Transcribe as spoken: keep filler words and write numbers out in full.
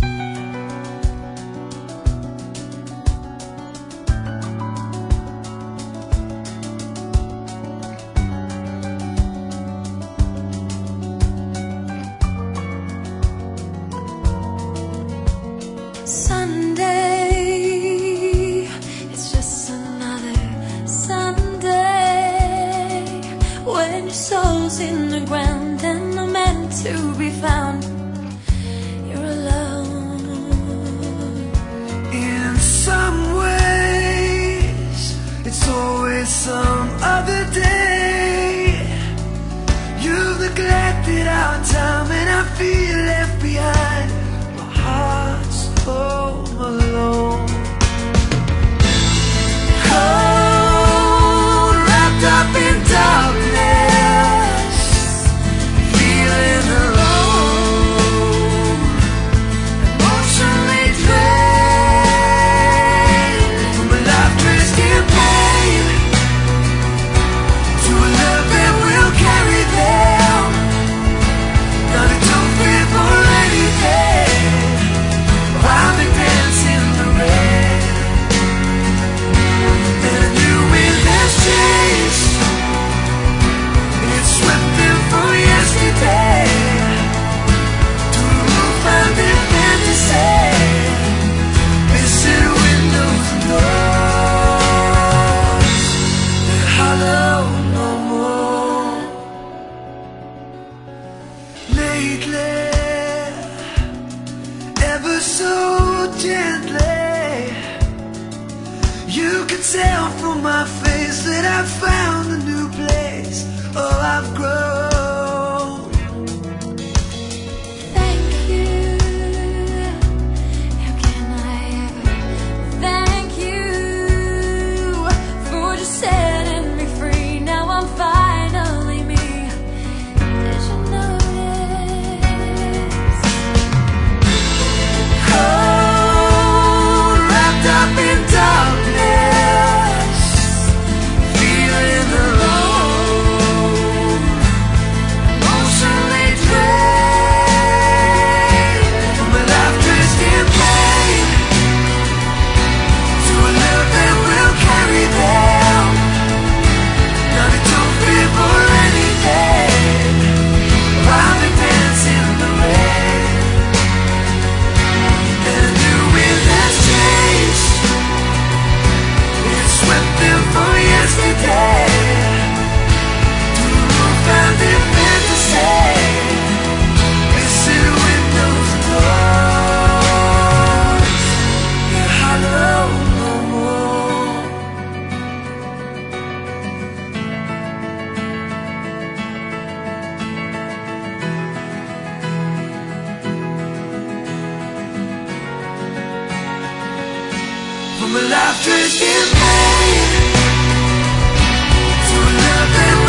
Sunday, it's just another Sunday when your soul's in the ground and not meant to be found. You're alone. In some ways, it's always some other day. You've neglected our time and I feel left behind. My heart's home alone. Cold, wrapped up in darkness, feeling alone, emotionally drained from a life dressed in pain, to a love that will carry them. Not a don't fear for anything. I've been dancing in the rain, and you in this chase. It swept them from yesterday to a roof I've been meant to say. Missing windows and doors, they're hollow no more. Lately, ever so gently, you can tell from my face that I've found a new place. Oh, I've grown. Thank you. How can I ever thank you for just setting me free? Now I'm finally me. Did you notice? Cold, wrapped up in darkness, feeling alone, emotionally drained from a life dressed in pain, to a love that will carry them. Not a don't fear for anything. I've been dancing in the rain, and you in this chase. It swept them from yesterday to a roof I've been meant to say. Missing windows and doors, they're hollow no more. From a life dressed in pain to a love that